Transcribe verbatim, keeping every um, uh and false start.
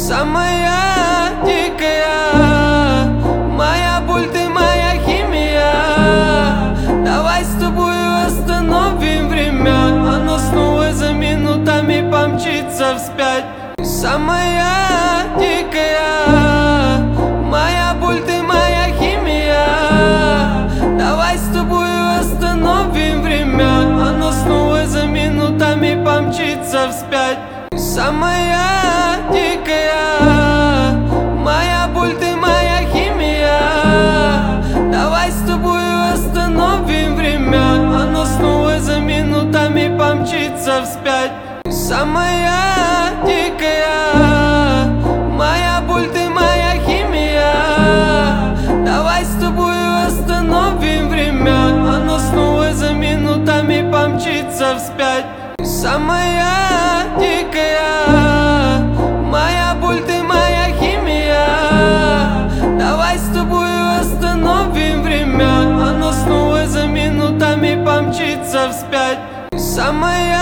самая дикая, моя боль, ты моя химия. Давай с тобой остановим время, оно снова за минутами помчится вспять. Самая дикая, моя боль, ты моя химия. Давай с тобой остановим время, оно снова за минутами помчится вспять. Самая дикая, моя боль, ты моя химия. Давай с тобой остановим время, оно снова за минутами помчится вспять. Самая дикая, моя боль, ты моя химия. Давай с тобой остановим время, оно снова за минутами помчится вспять. Самая дикая, моя боль, ты моя химия. Давай с тобой остановим время, оно снова за минутами помчится вспять. Самая